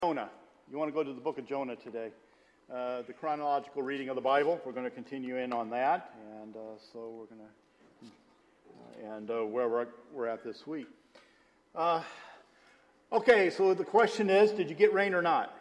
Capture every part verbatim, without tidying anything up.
Jonah. You want to go to the book of Jonah today. Uh, the chronological reading of the Bible. We're going to continue in on that, and uh, so we're going to, uh, and uh, where we're, we're at this week. Uh, okay, so the question is, did you get rain or not?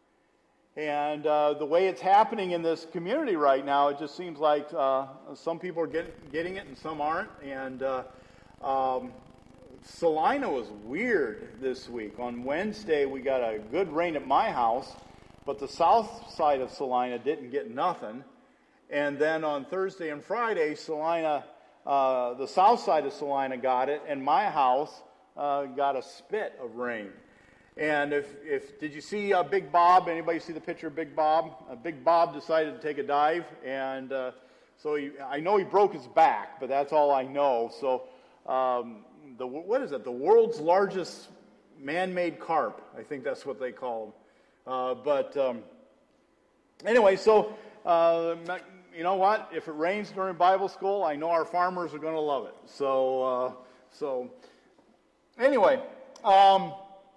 And uh, the way it's happening in this community right now, it just seems like uh, some people are get, getting it and some aren't. And uh, um, Salina was weird this week. On Wednesday, we got a good rain at my house, but the south side of Salina didn't get nothing. And then on Thursday and Friday, Salina, uh, the south side of Salina got it, and my house uh, got a spit of rain. And if, if did you see uh, Big Bob? Anybody see the picture of Big Bob? Uh, Big Bob decided to take a dive, and uh, so he, I know he broke his back, but that's all I know. So um, the what is it? The world's largest man-made carp. I think that's what they call them. Uh, but um, anyway, so uh, you know what? If it rains during Bible school, I know our farmers are going to love it. So uh, so anyway. Um,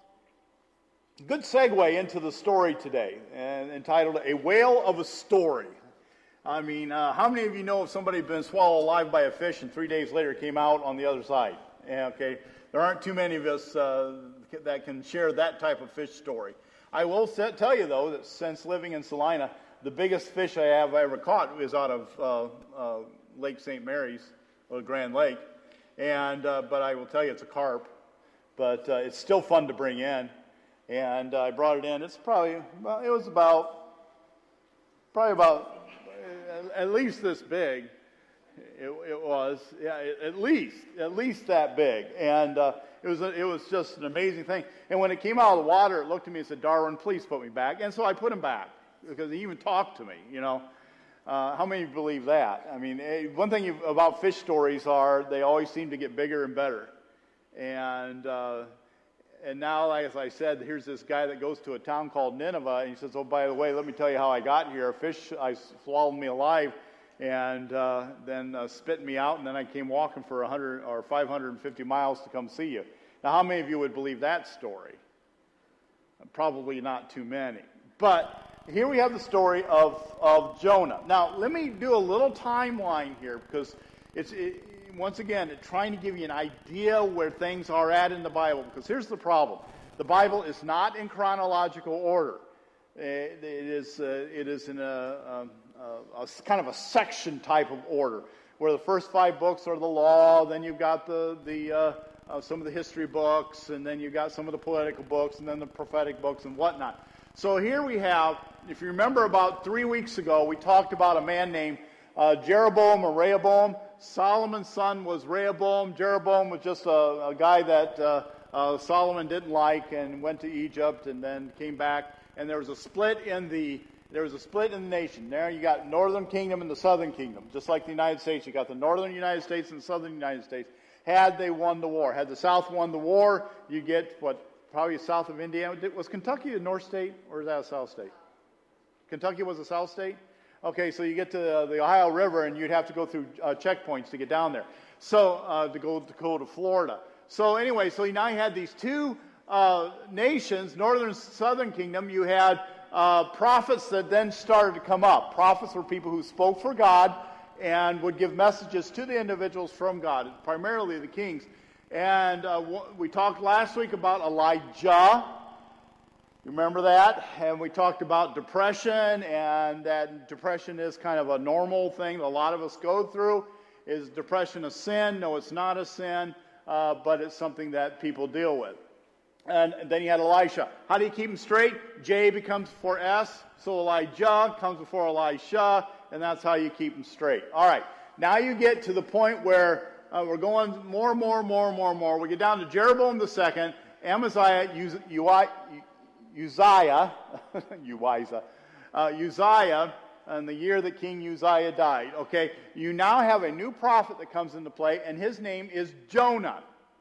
Good segue into the story today, and entitled "A Whale of a Story." I mean, uh, how many of you know if somebody had been swallowed alive by a fish and three days later came out on the other side? Yeah, okay, there aren't too many of us uh, that can share that type of fish story. I will set, tell you, though, that since living in Salina, the biggest fish I have ever caught is out of uh, uh, Lake Saint Mary's, or Grand Lake, and uh, but I will tell you it's a carp, but uh, it's still fun to bring in. And uh, I brought it in. It's probably, well, it was about, probably about, uh, at least this big. It, it was, yeah, at least, at least that big. And uh, it was, a, it was just an amazing thing. And when it came out of the water, it looked at me and said, "Darwin, please put me back." And so I put him back because he even talked to me. You know, uh, how many of you believe that? I mean, one thing you, about fish stories are they always seem to get bigger and better. And uh, And now, as I said, here's this guy that goes to a town called Nineveh, and he says, "Oh, by the way, let me tell you how I got here. A fish I swallowed me alive, and uh, then uh, spit me out, and then I came walking for one hundred or five hundred fifty miles to come see you." Now, how many of you would believe that story? Probably not too many. But here we have the story of, of Jonah. Now, let me do a little timeline here, because it's... It, once again, trying to give you an idea where things are at in the Bible, because here's the problem. The Bible is not in chronological order. It is, uh, it is in a, a, a kind of a section type of order, where the first five books are the law, then you've got the, the uh, uh, some of the history books, and then you've got some of the political books, and then the prophetic books and whatnot. So here we have, if you remember about three weeks ago, we talked about a man named uh, Jeroboam or Rehoboam. Solomon's son was Rehoboam. Jeroboam was just a, a guy that uh, uh, Solomon didn't like and went to Egypt and then came back. And there was a split in the there was a split in the nation. There you got northern kingdom and the southern kingdom, just like the United States. You got the northern United States and the southern United States. Had they won the war, had the South won the war, you get what probably south of Indiana. Was Kentucky a North state or is that a South state? Kentucky was a South state. Okay, so you get to uh, the Ohio River, and you'd have to go through uh, checkpoints to get down there. So uh, to go to go to Florida. So anyway, so now you had these two uh, nations, northern and southern kingdom. You had uh, prophets that then started to come up. Prophets were people who spoke for God and would give messages to the individuals from God, primarily the kings. And uh, we talked last week about Elijah. You remember that? And we talked about depression, and that depression is kind of a normal thing that a lot of us go through. Is depression a sin? No, it's not a sin, uh, but it's something that people deal with. And, and then you had Elisha. How do you keep them straight? J becomes before S, so Elijah comes before Elisha, and that's how you keep them straight. All right, now you get to the point where uh, we're going more and more and more and more and more. We get down to Jeroboam the second, Amaziah, Uzziah, Uzziah, Uzziah, uh, Uzziah, and the year that King Uzziah died. Okay, you now have a new prophet that comes into play, and his name is Jonah.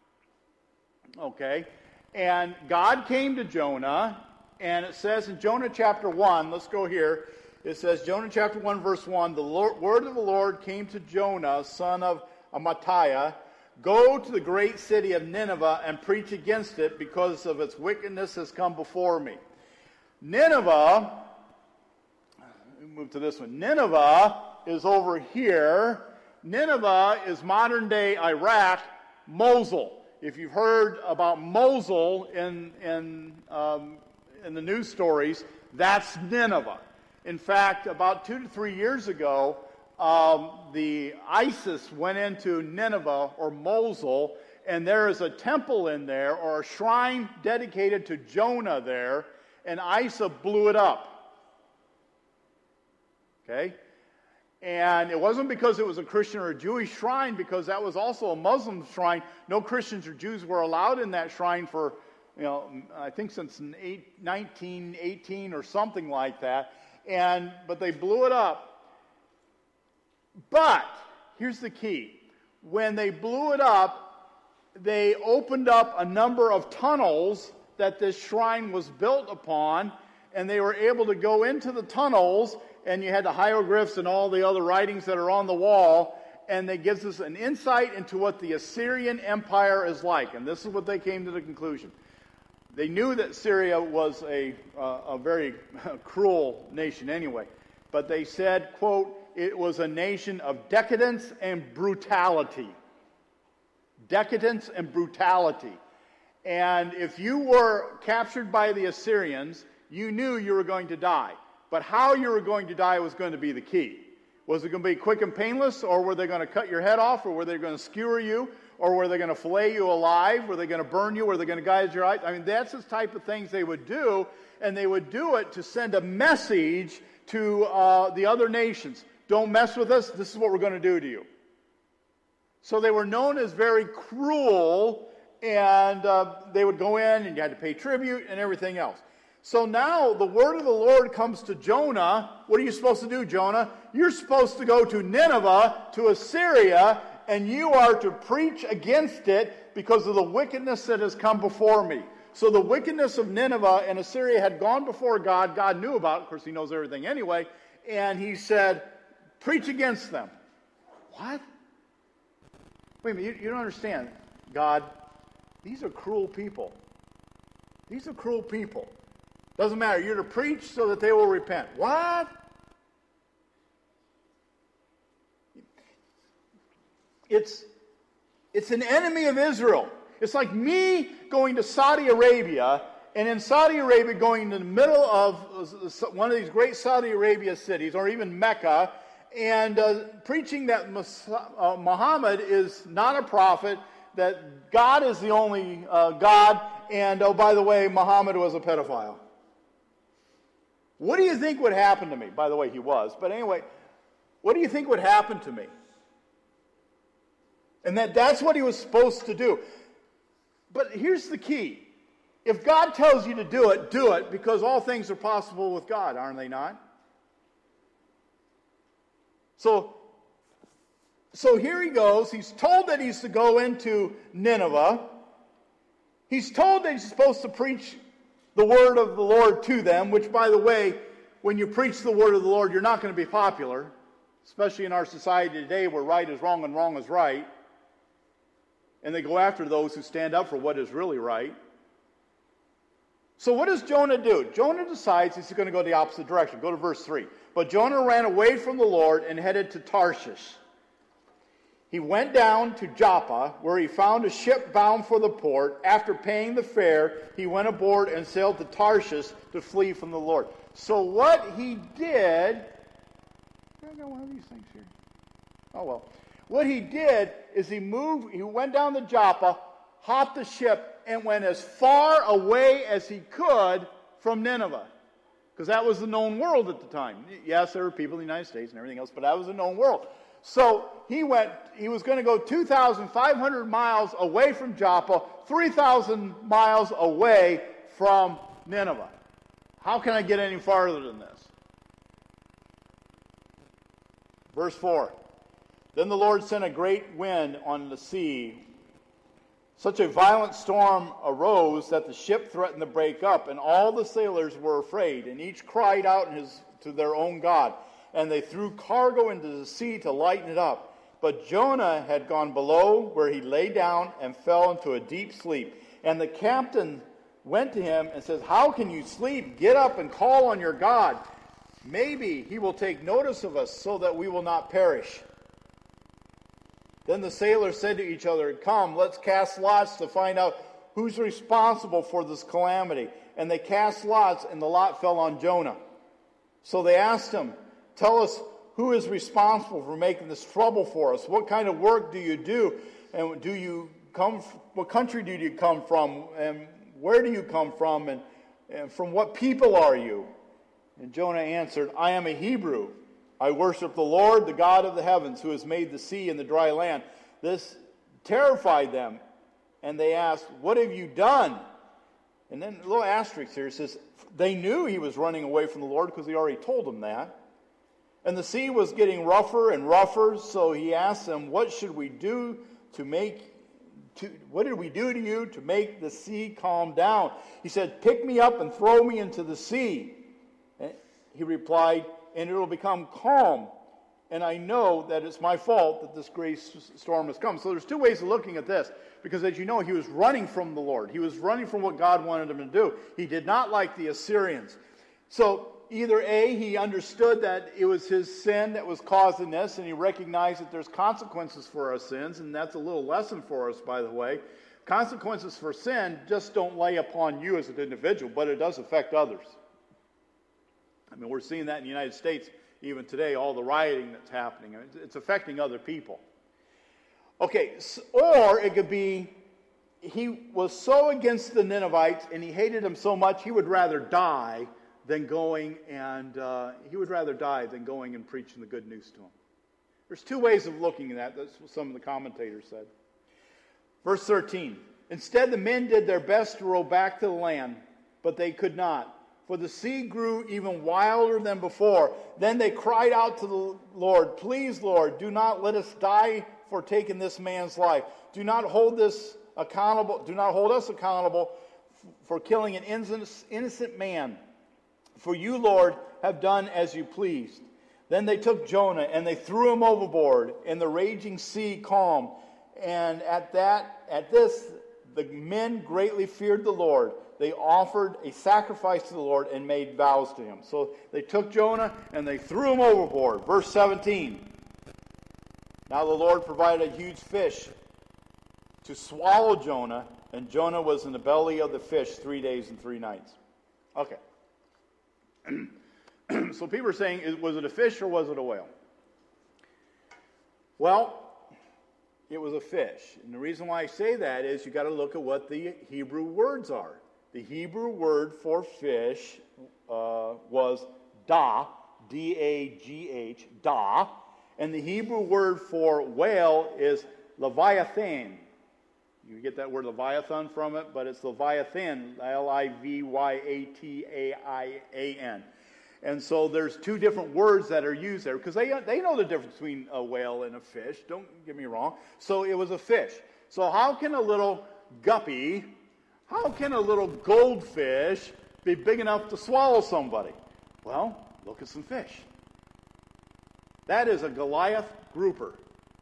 Okay, and God came to Jonah, and it says in Jonah chapter one, let's go here, it says, Jonah chapter one, verse one, the Lord, word of the Lord came to Jonah, son of Amittai, "Go to the great city of Nineveh and preach against it, because of its wickedness has come before me." Nineveh, move to this one. Nineveh is over here. Nineveh is modern-day Iraq, Mosul. If you've heard about Mosul in in um, in the news stories, that's Nineveh. In fact, about two to three years ago, um, the ISIS went into Nineveh or Mosul, and there is a temple in there or a shrine dedicated to Jonah there, and ISIS blew it up. Okay? And it wasn't because it was a Christian or a Jewish shrine, because that was also a Muslim shrine. No Christians or Jews were allowed in that shrine for, you know, I think since nineteen eighteen or something like that. And but they blew it up. But here's the key: when they blew it up, they opened up a number of tunnels that this shrine was built upon, and they were able to go into the tunnels. And you had the hieroglyphs and all the other writings that are on the wall, and that gives us an insight into what the Assyrian Empire is like. And this is what they came to the conclusion. They knew that Syria was a, uh, a very cruel nation anyway, but they said, quote, it was a nation of decadence and brutality. Decadence and brutality. And if you were captured by the Assyrians, you knew you were going to die. But how you were going to die was going to be the key. Was it going to be quick and painless, or were they going to cut your head off, or were they going to skewer you, or were they going to fillet you alive? Were they going to burn you? Were they going to gouge your eyes? I mean, that's the type of things they would do, and they would do it to send a message to uh, the other nations. Don't mess with us. This is what we're going to do to you. So they were known as very cruel, and uh, they would go in, and you had to pay tribute and everything else. So now the word of the Lord comes to Jonah. What are you supposed to do, Jonah? You're supposed to go to Nineveh, to Assyria, and you are to preach against it because of the wickedness that has come before me. So the wickedness of Nineveh and Assyria had gone before God. God knew about it. Of course, he knows everything anyway. And he said, preach against them. What? Wait a minute, you, you don't understand. God, these are cruel people. These are cruel people. Doesn't matter. You're to preach so that they will repent. What? It's, it's an enemy of Israel. It's like me going to Saudi Arabia, and in Saudi Arabia going in the middle of one of these great Saudi Arabia cities, or even Mecca, and uh, preaching that uh, Muhammad is not a prophet, that God is the only uh, God, and oh, by the way, Muhammad was a pedophile. What do you think would happen to me? By the way, he was. But anyway, what do you think would happen to me? And that that's what he was supposed to do. But here's the key. If God tells you to do it, do it, because all things are possible with God, aren't they not? So, so here he goes. He's told that he's to go into Nineveh. He's told that he's supposed to preach the word of the Lord to them, which, by the way, when you preach the word of the Lord, you're not going to be popular, especially in our society today where right is wrong and wrong is right. And they go after those who stand up for what is really right. So what does Jonah do? Jonah decides he's going to go the opposite direction. Go to verse three. But Jonah ran away from the Lord and headed to Tarshish. He went down to Joppa, where he found a ship bound for the port. After paying the fare, he went aboard and sailed to Tarshish to flee from the Lord. So what he did... I got one of these things here. Oh, well. What he did is he moved, he went down to Joppa, hopped the ship, and went as far away as he could from Nineveh. Because that was the known world at the time. Yes, there were people in the United States and everything else, but that was the known world. So he went, he was going to go two thousand five hundred miles away from Joppa, three thousand miles away from Nineveh. How can I get any farther than this? Verse four. Then the Lord sent a great wind on the sea. Such a violent storm arose that the ship threatened to break up, and all the sailors were afraid, and each cried out in his, to their own God. And they threw cargo into the sea to lighten it up. But Jonah had gone below, where he lay down and fell into a deep sleep. And the captain went to him and says, "How can you sleep? Get up and call on your God. Maybe he will take notice of us so that we will not perish." Then the sailors said to each other, "Come, let's cast lots to find out who's responsible for this calamity." And they cast lots, and the lot fell on Jonah. So they asked him, "Tell us, who is responsible for making this trouble for us? What kind of work do you do? And do you come? What country do you come from? And where do you come from? And, and from what people are you?" And Jonah answered, "I am a Hebrew. I worship the Lord, the God of the heavens, who has made the sea and the dry land." This terrified them, and they asked, "What have you done?" And then a little asterisk here says, they knew he was running away from the Lord because he already told them that. And the sea was getting rougher and rougher, so he asked them, "What should we do to make, to, what did we do to you to make the sea calm down?" He said, "Pick me up and throw me into the sea." And he replied, "And it will become calm. And I know that it's my fault that this great storm has come." So there's two ways of looking at this. Because as you know, he was running from the Lord. He was running from what God wanted him to do. He did not like the Assyrians. So either A, he understood that it was his sin that was causing this, and he recognized that there's consequences for our sins, and that's a little lesson for us, by the way. Consequences for sin just don't lay upon you as an individual, but it does affect others. I mean, we're seeing that in the United States even today, all the rioting that's happening. It's affecting other people. Okay, or it could be he was so against the Ninevites and he hated them so much he would rather die than going and uh, he would rather die than going and preaching the good news to them. There's two ways of looking at that. That's what some of the commentators said. Verse thirteen. Instead, the men did their best to row back to the land, but they could not. For the sea grew even wilder than before. Then they cried out to the Lord, "Please, Lord, do not let us die for taking this man's life. Do not hold this accountable. Do not hold us accountable for killing an innocent man. For you, Lord, have done as you pleased." Then they took Jonah and they threw him overboard, and the raging sea calmed. And at that, at this, the men greatly feared the Lord. They offered a sacrifice to the Lord and made vows to him. So they took Jonah and they threw him overboard. Verse seventeen. Now the Lord provided a huge fish to swallow Jonah, and Jonah was in the belly of the fish three days and three nights. Okay. So people are saying, was it a fish or was it a whale? Well, it was a fish. And the reason why I say that is you've got to look at what the Hebrew words are. The Hebrew word for fish uh, was da, D A G H, da. And the Hebrew word for whale is leviathan. You get that word leviathan from it, but it's leviathan, L I V Y A T A I A N. And so there's two different words that are used there, because they, they know the difference between a whale and a fish, don't get me wrong. So it was a fish. So how can a little guppy, how can a little goldfish be big enough to swallow somebody? Well, look at some fish. That is a Goliath grouper.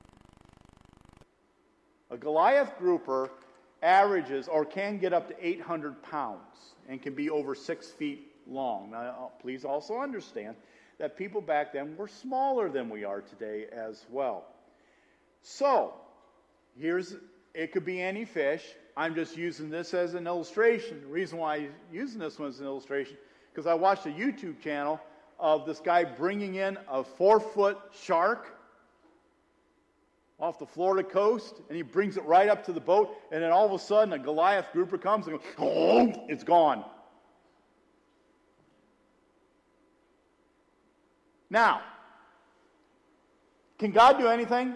A Goliath grouper averages or can get up to eight hundred pounds and can be over six feet long. Now, please also understand that people back then were smaller than we are today as well. So, here's, it could be any fish. I'm just using this as an illustration. The reason why I'm using this one as an illustration, because I watched a YouTube channel of this guy bringing in a four-foot shark off the Florida coast, and he brings it right up to the boat, and then all of a sudden a Goliath grouper comes and goes, oh, it's gone. Now, can God do anything?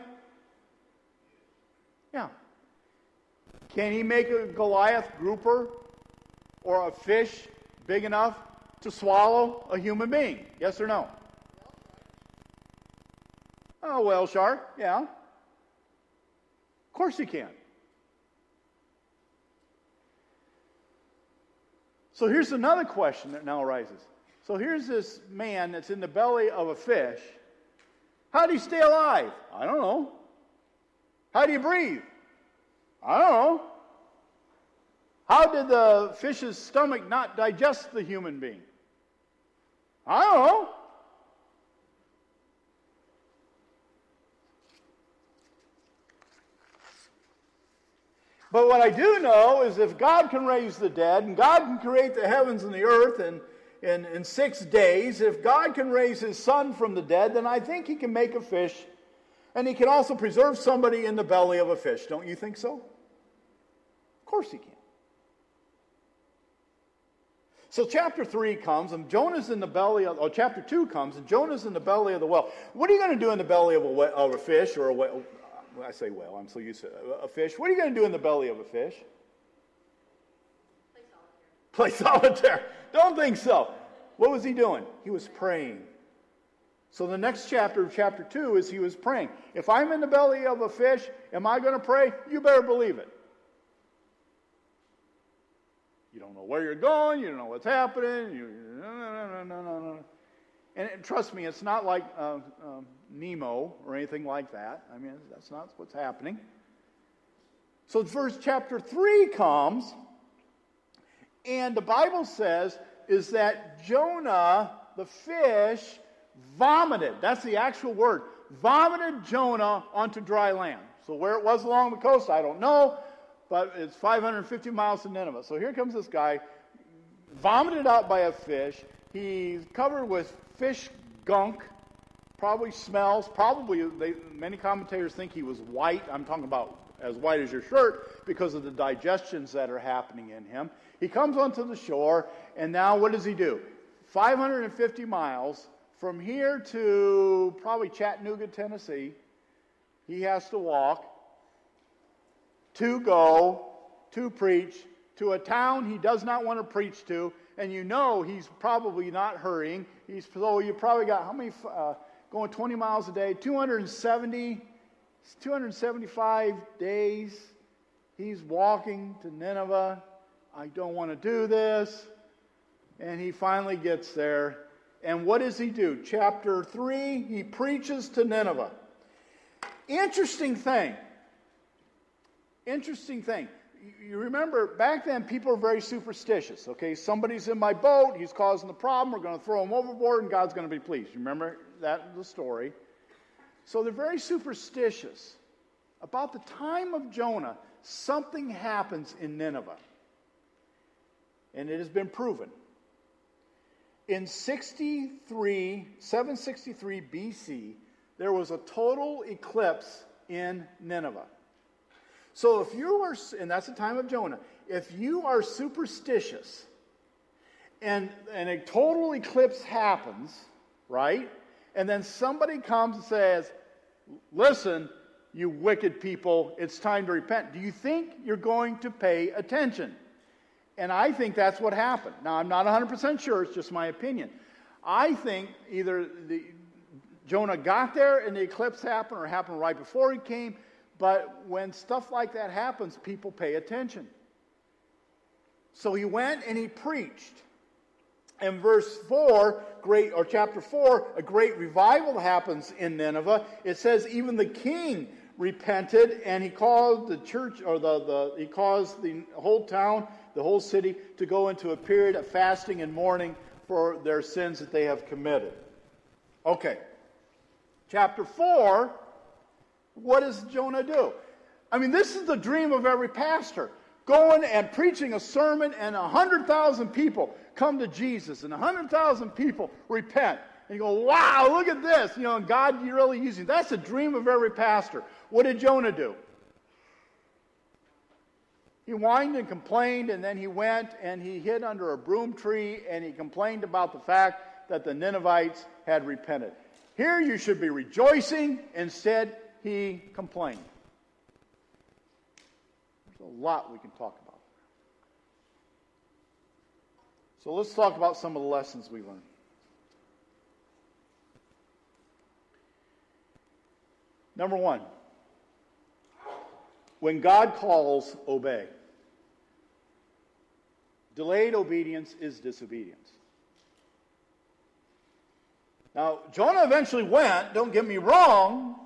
Yeah. Can he make a Goliath grouper or a fish big enough to swallow a human being? Yes or no? Oh, whale shark, yeah. Of course he can. So here's another question that now arises. So here's this man that's in the belly of a fish. How do you stay alive? I don't know. How do you breathe? I don't know. How did the fish's stomach not digest the human being? I don't know. But what I do know is if God can raise the dead, and God can create the heavens and the earth in, in, in six days, if God can raise his son from the dead, then I think he can make a fish, and he can also preserve somebody in the belly of a fish. Don't you think so? Of course he can. So chapter three comes, and Jonah's in the belly of, or chapter two comes, and Jonah's in the belly of the whale. What are you going to do in the belly of a, of a fish, or a whale? I say whale, I'm so used to a fish. What are you going to do in the belly of a fish? Play solitaire. Play solitaire. Don't think so. What was he doing? He was praying. So the next chapter of chapter two is he was praying. If I'm in the belly of a fish, am I going to pray? You better believe it. You don't know where you're going. You don't know what's happening. You, no, no, no, no, no, no. And it, trust me, it's not like uh, um, Nemo or anything like that. I mean, that's not what's happening. So verse chapter three comes, and the Bible says is that Jonah, the fish, vomited. That's the actual word. Vomited Jonah onto dry land. So where it was along the coast, I don't know. But it's five hundred fifty miles to Nineveh. So here comes this guy, vomited out by a fish. He's covered with fish gunk, probably smells. Probably, they, many commentators think he was white. I'm talking about as white as your shirt because of the digestions that are happening in him. He comes onto the shore, and now what does he do? five hundred fifty miles from here to probably Chattanooga, Tennessee. He has to walk to go, to preach, to a town he does not want to preach to, and you know he's probably not hurrying. He's so you probably got how many uh, going twenty miles a day, two hundred seventy, two hundred seventy-five days. He's walking to Nineveh. I don't want to do this, and he finally gets there. And what does he do? Chapter three, he preaches to Nineveh. Interesting thing. Interesting thing. You remember, back then, people were very superstitious. Okay, somebody's in my boat, he's causing the problem, we're going to throw him overboard, and God's going to be pleased. You remember that, the story? So they're very superstitious. About the time of Jonah, something happens in Nineveh. And it has been proven. In sixty-three, seven sixty-three B C, there was a total eclipse in Nineveh. So if you are, and that's the time of Jonah, if you are superstitious and, and a total eclipse happens, right? And then somebody comes and says, listen, you wicked people, it's time to repent. Do you think you're going to pay attention? And I think that's what happened. Now, I'm not one hundred percent sure, it's just my opinion. I think either the, Jonah got there and the eclipse happened or happened right before he came. But when stuff like that happens, people pay attention. So he went and he preached. In verse four, great or chapter four, a great revival happens in Nineveh. It says even the king repented, and he caused the church or the, the he caused the whole town, the whole city, to go into a period of fasting and mourning for their sins that they have committed. Okay. Chapter four. What does Jonah do? I mean, this is the dream of every pastor. Going and preaching a sermon, and one hundred thousand people come to Jesus, and one hundred thousand people repent. And you go, wow, look at this. You know, and God, you're really using. That's a dream of every pastor. What did Jonah do? He whined and complained, and then he went and he hid under a broom tree, and he complained about the fact that the Ninevites had repented. Here you should be rejoicing. Instead, he complained. There's a lot we can talk about. So let's talk about some of the lessons we learned. Number one, when God calls, obey. Delayed obedience is disobedience. Now, Jonah eventually went, don't get me wrong,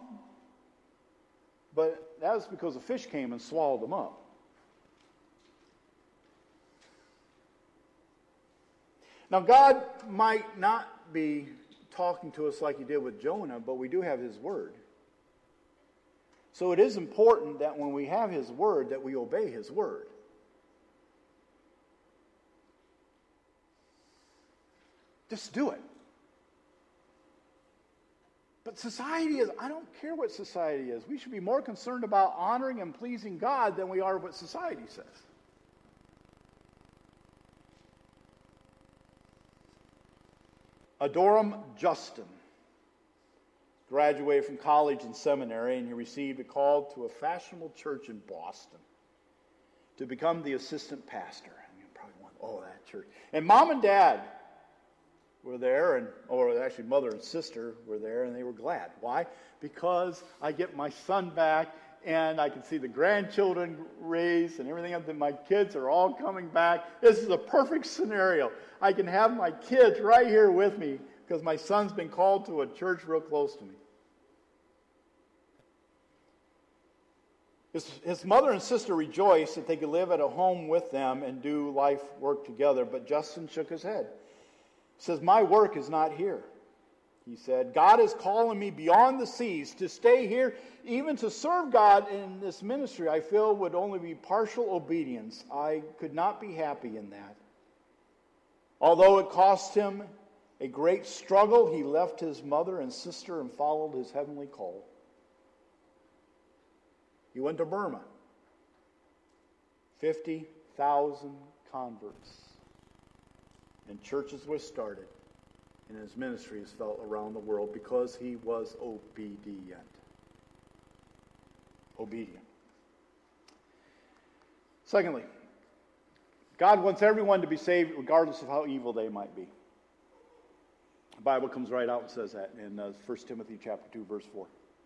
but that was because a fish came and swallowed him up. Now, God might not be talking to us like he did with Jonah, but we do have his word. So it is important that when we have his word, that we obey his word. Just do it. But society is, I don't care what society is. We should be more concerned about honoring and pleasing God than we are what society says. Adoram Justin graduated from college and seminary, and he received a call to a fashionable church in Boston to become the assistant pastor. And you probably want, oh, that church. And mom and dad were there, and or actually mother and sister were there, and they were glad. Why? Because I get my son back, and I can see the grandchildren raised and everything else, and my kids are all coming back. This is a perfect scenario. I can have my kids right here with me because my son's been called to a church real close to me. His, his mother and sister rejoiced that they could live at a home with them and do life work together, but Justin shook his head. He says, my work is not here. He said, God is calling me beyond the seas to stay here, even to serve God in this ministry. I feel would only be partial obedience. I could not be happy in that. Although it cost him a great struggle, he left his mother and sister and followed his heavenly call. He went to Burma. fifty thousand converts. And churches were started. And his ministry is felt around the world because he was obedient. Obedient. Secondly, God wants everyone to be saved regardless of how evil they might be. The Bible comes right out and says that in uh, First Timothy chapter two, verse four.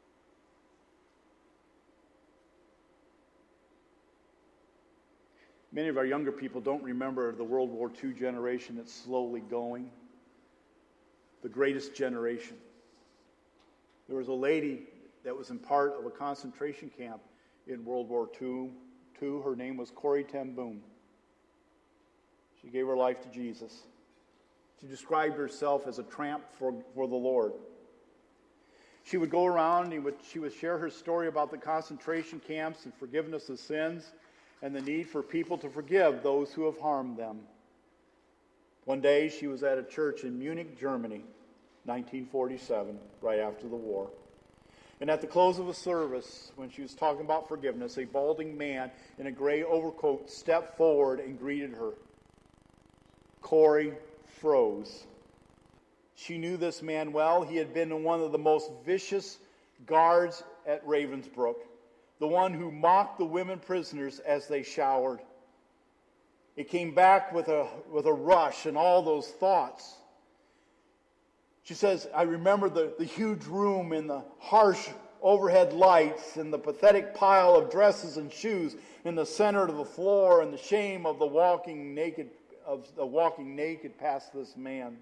Many of our younger people don't remember the World War Two generation that's slowly going. The greatest generation. There was a lady that was in part of a concentration camp in World War Two. Her name was Corrie ten Boom. She gave her life to Jesus. She described herself as a tramp for, for the Lord. She would go around and would, she would share her story about the concentration camps and forgiveness of sins and the need for people to forgive those who have harmed them. One day she was at a church in Munich, Germany, nineteen forty-seven, right after the war. And at the close of a service, when she was talking about forgiveness, a balding man in a gray overcoat stepped forward and greeted her. Corrie froze. She knew this man well. He had been one of the most vicious guards at Ravensbrück, the one who mocked the women prisoners as they showered. It came back with a, with a rush and all those thoughts. She says, I remember the, the huge room and the harsh overhead lights and the pathetic pile of dresses and shoes in the center of the floor and the shame of the walking naked of the walking naked past this man.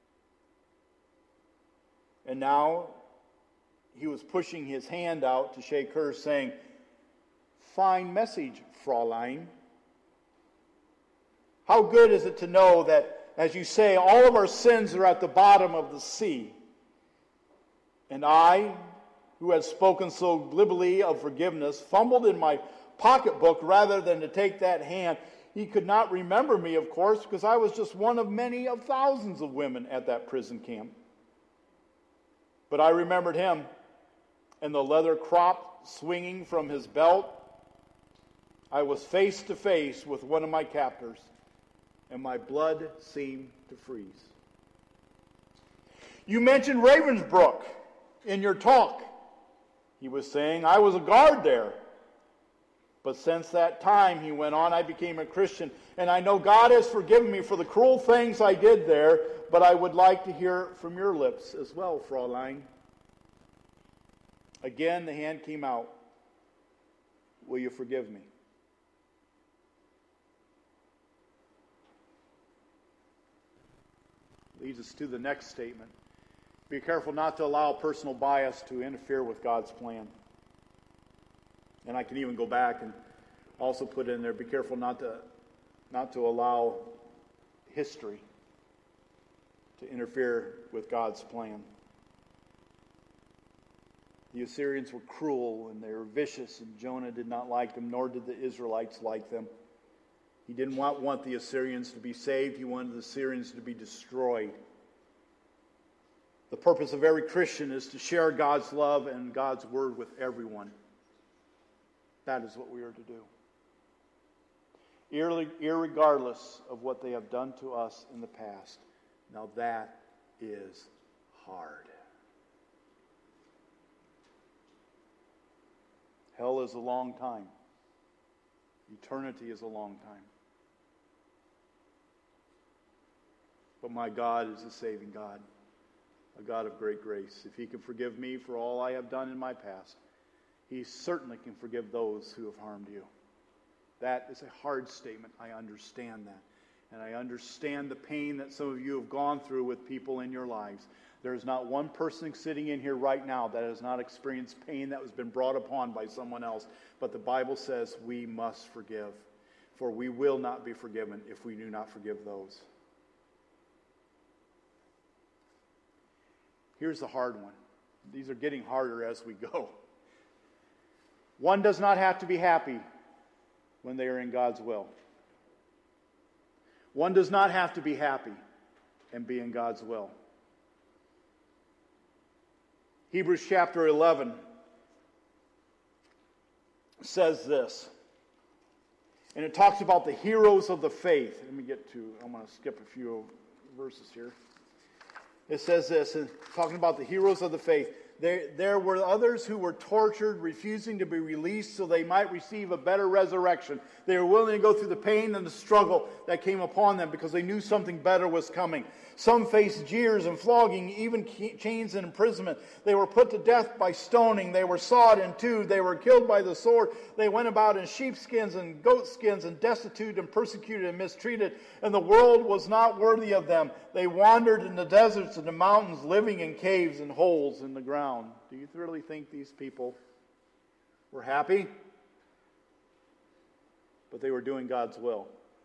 And now he was pushing his hand out to shake hers, saying, Fine message, Fräulein. How good is it to know that, as you say, all of our sins are at the bottom of the sea. And I, who had spoken so glibly of forgiveness, fumbled in my pocketbook rather than to take that hand. He could not remember me, of course, because I was just one of many of thousands of women at that prison camp. But I remembered him and the leather crop swinging from his belt. I was face to face with one of my captors, and my blood seemed to freeze. You mentioned Ravensbrück in your talk. He was saying, I was a guard there. But since that time, he went on, I became a Christian. And I know God has forgiven me for the cruel things I did there, but I would like to hear from your lips as well, Fräulein. Again, the hand came out. Will you forgive me? Leads us to the next statement. Be careful not to allow personal bias to interfere with God's plan. And I can even go back and also put in there, be careful not to not to allow history to interfere with God's plan. The Assyrians were cruel and they were vicious, and Jonah did not like them, nor did the Israelites like them. He didn't want, want the Assyrians to be saved. He wanted the Assyrians to be destroyed. The purpose of every Christian is to share God's love and God's word with everyone. That is what we are to do. Irregardless of what they have done to us in the past. Now that is hard. Hell is a long time. Eternity is a long time. But my God is a saving God, a God of great grace. If He can forgive me for all I have done in my past, He certainly can forgive those who have harmed you. That is a hard statement. I understand that. And I understand the pain that some of you have gone through with people in your lives. There is not one person sitting in here right now that has not experienced pain that has been brought upon by someone else. But the Bible says we must forgive. For we will not be forgiven if we do not forgive those. Here's the hard one. These are getting harder as we go. One does not have to be happy when they are in God's will. One does not have to be happy and be in God's will. Hebrews chapter eleven says this. And it talks about the heroes of the faith. Let me get to, I'm going to skip a few verses here. It says this, and talking about the heroes of the faith. There, there were others who were tortured, refusing to be released so they might receive a better resurrection. They were willing to go through the pain and the struggle that came upon them because they knew something better was coming. Some faced jeers and flogging, even chains and imprisonment. They were put to death by stoning. They were sawed in two. They were killed by the sword. They went about in sheepskins and goatskins and destitute and persecuted and mistreated. And the world was not worthy of them. They wandered in the deserts and the mountains, living in caves and holes in the ground. Do you really think these people were happy? But they were doing God's will.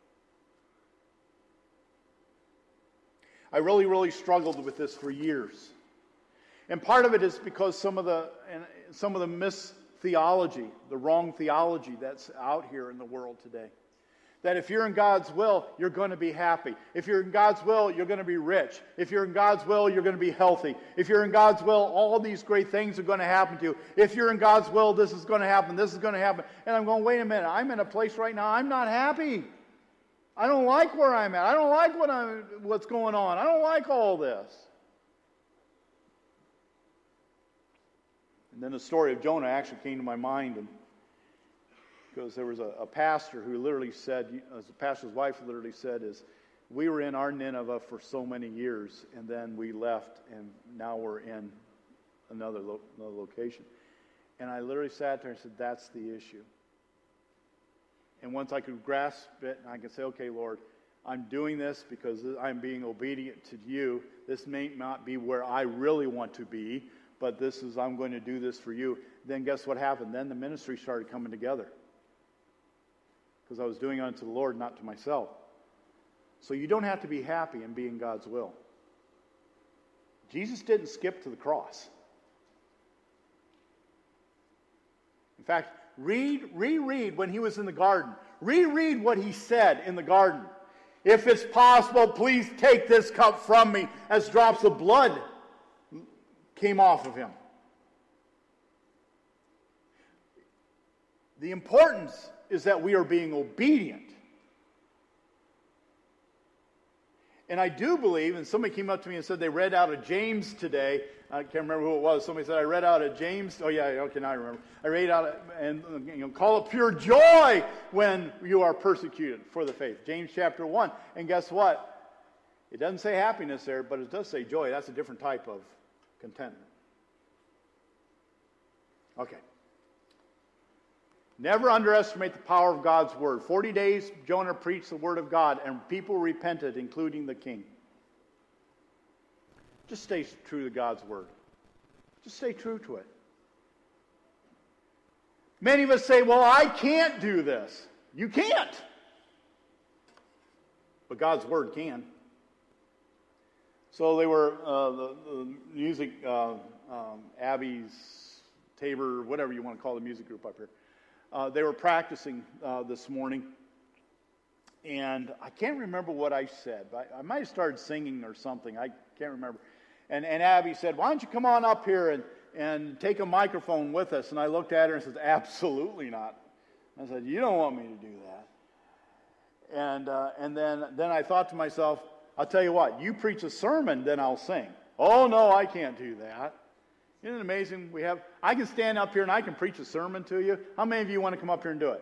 I really, really struggled with this for years. And part of it is because some of the and some of the mis-theology, the wrong theology that's out here in the world today. That if you're in God's will, you're going to be happy. If you're in God's will, you're going to be rich. If you're in God's will, you're going to be healthy. If you're in God's will, all these great things are going to happen to you. If you're in God's will, this is going to happen, this is going to happen. And I'm going, wait a minute, I'm in a place right now, I'm not happy. I don't like where I'm at. I don't like what I'm, what's going on. I don't like all this. And then the story of Jonah actually came to my mind, and because there was a, a pastor who literally said, as the pastor's wife literally said, is we were in our Nineveh for so many years, and then we left, and now we're in another, lo- another location. And I literally sat there and said, that's the issue. And once I could grasp it, I could say, okay, Lord, I'm doing this because I'm being obedient to you. This may not be where I really want to be, but this is, I'm going to do this for you. Then guess what happened? Then the ministry started coming together. Because I was doing it unto the Lord, not to myself. So you don't have to be happy and be in God's will. Jesus didn't skip to the cross. In fact, read, reread when he was in the garden. Reread what he said in the garden. If it's possible, please take this cup from me, as drops of blood came off of him. The importance is that we are being obedient. And I do believe, and somebody came up to me and said they read out of James today. I can't remember who it was. Somebody said, I read out of James. Oh, yeah, okay, now I remember. I read out, of, and you know, call it pure joy when you are persecuted for the faith. James chapter one. And guess what? It doesn't say happiness there, but it does say joy. That's a different type of contentment. Okay. Never underestimate the power of God's word. Forty days, Jonah preached the word of God, and people repented, including the king. Just stay true to God's word. Just stay true to it. Many of us say, well, I can't do this. You can't. But God's word can. So they were, uh, the, the music, uh, um, Abby's, Tabor, whatever you want to call the music group up here. Uh, they were practicing uh, this morning. And I can't remember what I said, but I, I might have started singing or something. I can't remember. And, and Abby said, why don't you come on up here and, and take a microphone with us? And I looked at her and said, absolutely not. I said, you don't want me to do that. And uh, and then, then I thought to myself, I'll tell you what, you preach a sermon, then I'll sing. Oh, no, I can't do that. Isn't it amazing? We have, I can stand up here and I can preach a sermon to you. How many of you want to come up here and do it?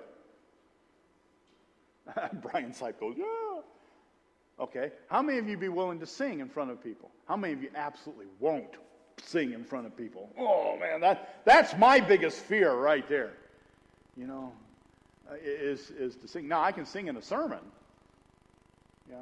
Brian Sipe goes, yeah. Okay. How many of you be willing to sing in front of people? How many of you absolutely won't sing in front of people? Oh, man, that that's my biggest fear right there. You know, uh, is is to sing. Now, I can sing in a sermon. Yeah.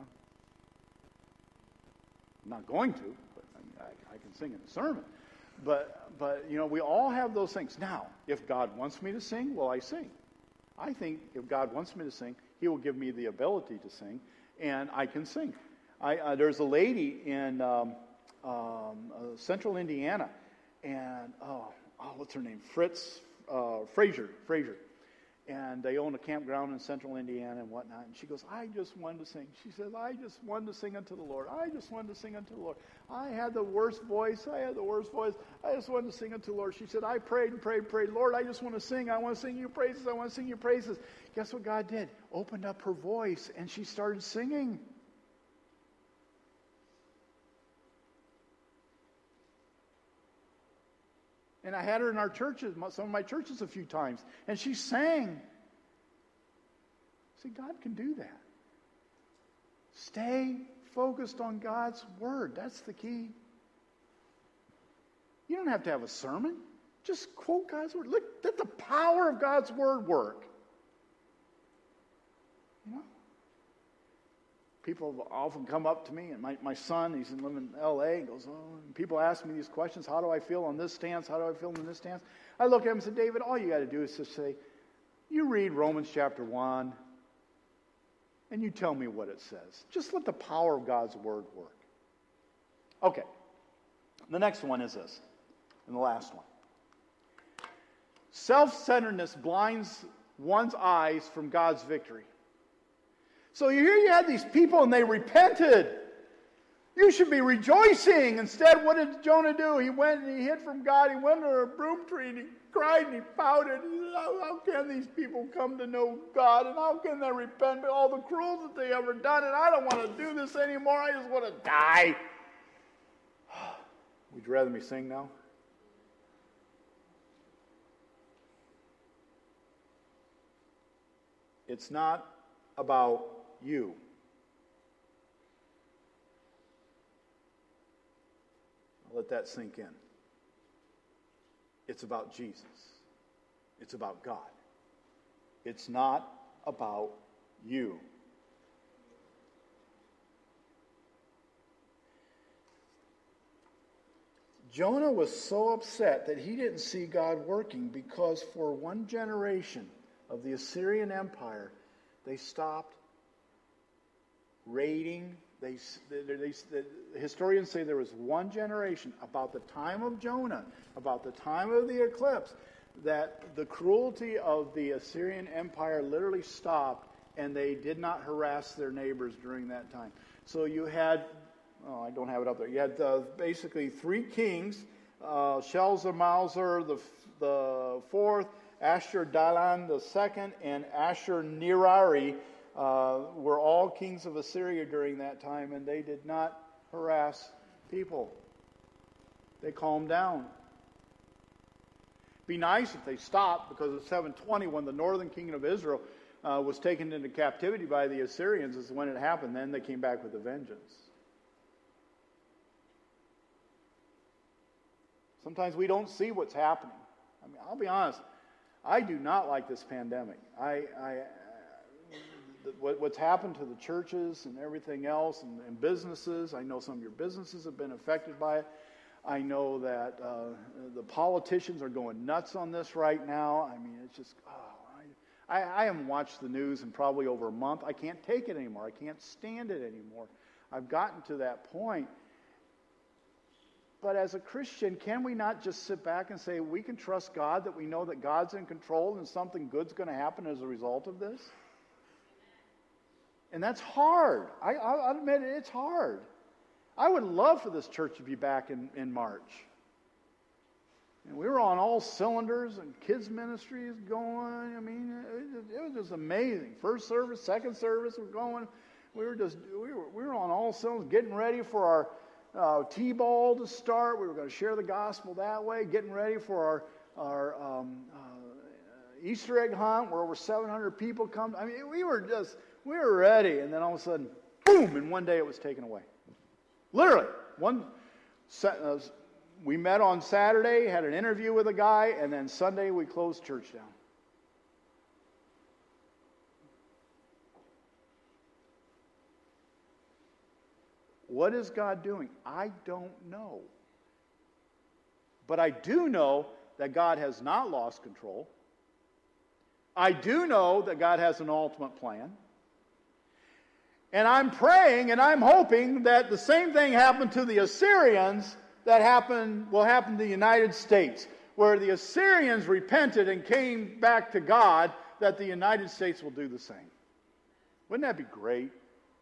I'm not going to, but I, mean, I, I can sing in a sermon. But, but, you know, we all have those things. Now, if God wants me to sing, well, I sing. I think if God wants me to sing, He will give me the ability to sing, and I can sing. I, uh, there's a lady in um, um, uh, central Indiana, and, oh, oh, what's her name? Fritz uh, Frazier, Frazier. And they own a campground in central Indiana and whatnot. And she goes, I just wanted to sing. She says, I just wanted to sing unto the Lord. I just wanted to sing unto the Lord. I had the worst voice. I had the worst voice. I just wanted to sing unto the Lord. She said, I prayed and prayed and prayed. Lord, I just want to sing. I want to sing your praises. I want to sing your praises. Guess what God did? Opened up her voice, and she started singing. And I had her in our churches, some of my churches a few times, and she sang. See, God can do that. Stay focused on God's Word. That's the key. You don't have to have a sermon. Just quote God's Word. Look, let the power of God's Word work. You know? People often come up to me, and my, my son, he's in living in L A, and goes, oh, and people ask me these questions, how do I feel on this stance? How do I feel in this stance? I look at him and say, David, all you got to do is just say, you read Romans chapter one, and you tell me what it says. Just let the power of God's Word work. Okay. The next one is this, and the last one. Self-centeredness blinds one's eyes from God's victory. So here you had these people and they repented. You should be rejoicing. Instead, what did Jonah do? He went and he hid from God. He went to a broom tree and he cried and he pouted. He said, how, how can these people come to know God? And how can they repent of all the cruelty that they ever done? And I don't want to do this anymore. I just want to die. Would you rather me sing now? It's not about you. I'll let that sink in. It's about Jesus. It's about God. It's not about you. Jonah was so upset that he didn't see God working because for one generation of the Assyrian Empire, they stopped raiding. They, they, they, the historians say there was one generation, about the time of Jonah, about the time of the eclipse, that the cruelty of the Assyrian Empire literally stopped, and they did not harass their neighbors during that time. So you had, oh, I don't have it up there. You had uh, basically three kings, uh, Shalmaneser the the fourth, Ashur-dalan the second, and Ashur-nirari uh, were all kings of Assyria during that time, and they did not harass people. They calmed down. Be nice if they stopped, because in seven twenty, when the northern kingdom of Israel uh, was taken into captivity by the Assyrians, is when it happened. Then they came back with a vengeance. Sometimes we don't see what's happening. I mean, I'll be honest. I do not like this pandemic. I, I the, what, what's happened to the churches and everything else, and, and businesses. I know some of your businesses have been affected by it. I know that uh, the politicians are going nuts on this right now. I mean, it's just, oh, I, I, I haven't watched the news in probably over a month. I can't take it anymore. I can't stand it anymore. I've gotten to that point, but as a Christian, can we not just sit back and say, we can trust God, that we know that God's in control and something good's going to happen as a result of this? And that's hard. I, I'll admit it, it's hard. I would love for this church to be back in, in March. And we were on all cylinders, and kids' ministry is going. I mean, it, it was just amazing. First service, second service, we're going. We were just we were we were on all cylinders, getting ready for our uh, T-ball to start. We were going to share the gospel that way. Getting ready for our our um, uh, Easter egg hunt, where over seven hundred people come. I mean, we were just we were ready, and then all of a sudden, boom! And one day it was taken away. Literally, one. Uh, We met on Saturday, had an interview with a guy, and then Sunday we closed church down. What is God doing? I don't know. But I do know that God has not lost control. I do know that God has an ultimate plan. And I'm praying and I'm hoping that the same thing happened to the Assyrians that happened will happen to the United States, where the Assyrians repented and came back to God, that the United States will do the same. Wouldn't that be great?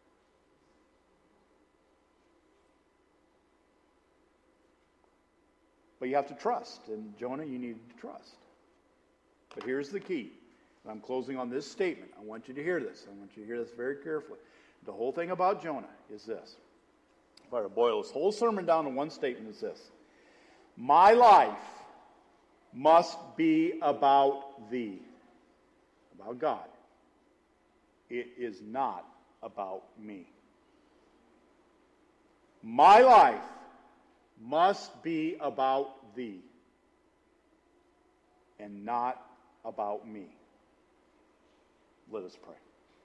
But you have to trust, and Jonah, you need to trust. But here's the key. And I'm closing on this statement. I want you to hear this. I want you to hear this very carefully. The whole thing about Jonah is this. If I were to boil this whole sermon down to one statement, is this. My life must be about thee, about God. It is not about me. My life must be about thee and not about me. Let us pray.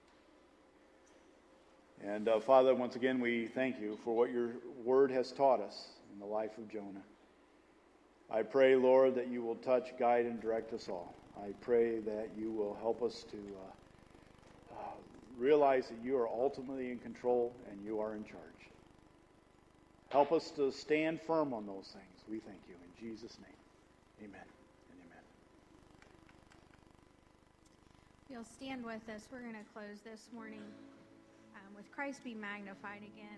And uh, Father, once again, we thank you for what your word has taught us in the life of Jonah. I pray, Lord, that you will touch, guide, and direct us all. I pray that you will help us to uh, uh, realize that you are ultimately in control and you are in charge. Help us to stand firm on those things. We thank you in Jesus' name. Amen and amen. You'll stand with us. We're going to close this morning um, with Christ be magnified again.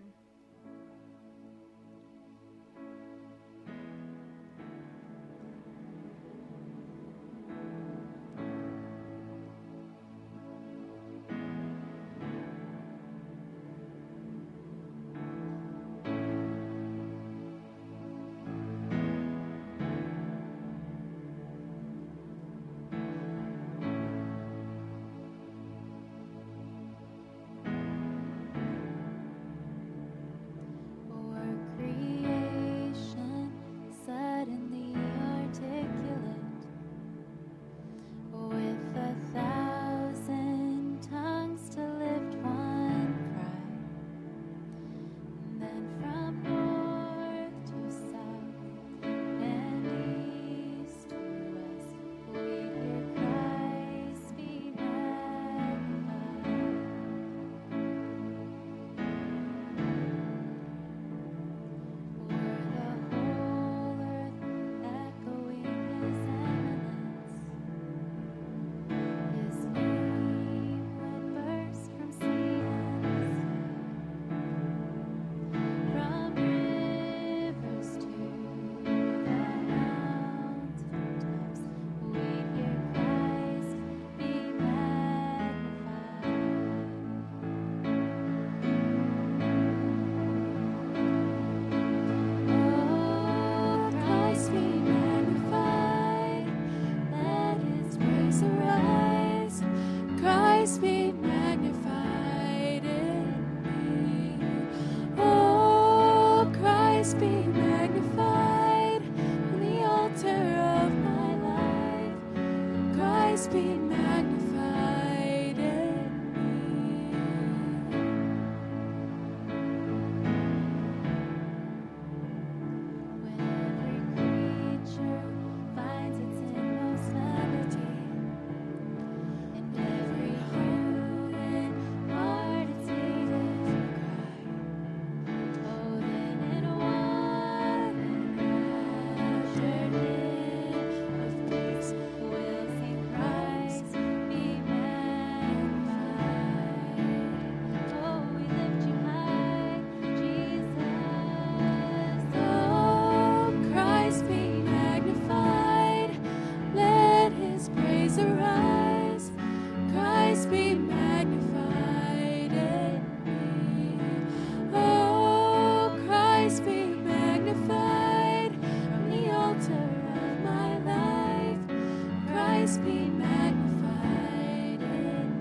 Christ be magnified in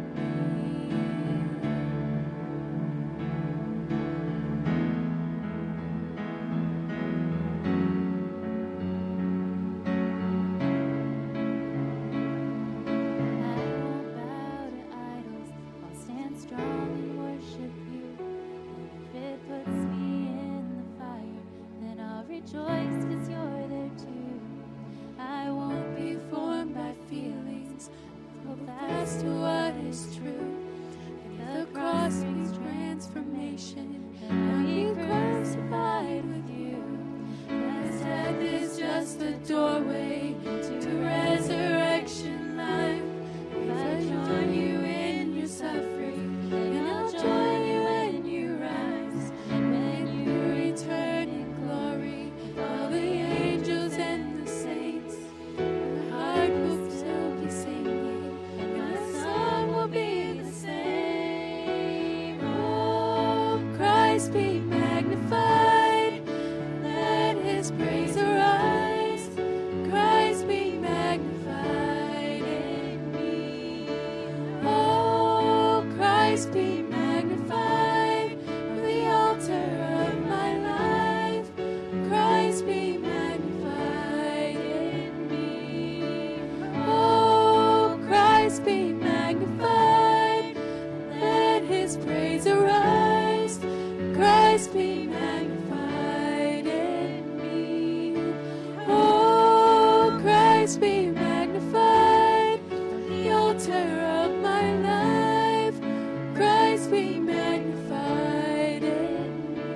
rejoice, 'cause you're there too. I won't be formed by feelings, hold fast to what is true. If the cross brings transformation, I'll be crucified with you. As death is just the doorway to resurrection life. If I join you in your suffering, then I'll join you when you rise. When you return in glory, all the angels and the saints, my heart will still be singing, and my song will be the same. Oh, Christ be magnified, let his praise arise. Christ be magnified in me. Oh, Christ be magnified on the altar of my life. Christ be magnified in me. Oh, Christ be magnified, let his praise arise. Christ be magnified in me. Oh, Christ be magnified on the altar of my life. Christ be magnified in me.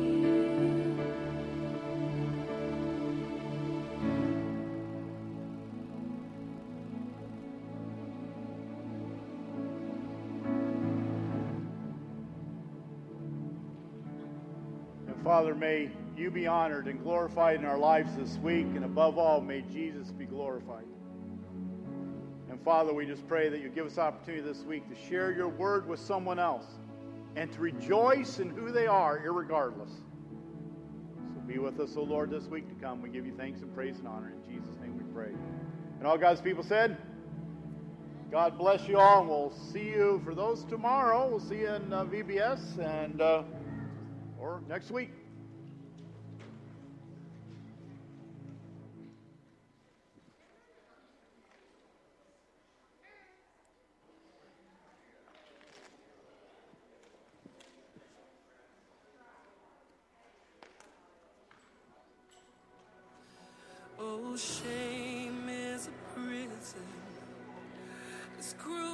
And Father, may you be honored and glorified in our lives this week, and above all, may Jesus be glorified. And Father, we just pray that you give us opportunity this week to share your word with someone else and to rejoice in who they are, irregardless. So be with us, O Lord, this week to come. We give you thanks and praise and honor. In Jesus' name we pray. And all God's people said, God bless you all, and we'll see you, for those tomorrow, we'll see you in uh, V B S and uh, or next week. Oh, shame is a prison. It's cruel.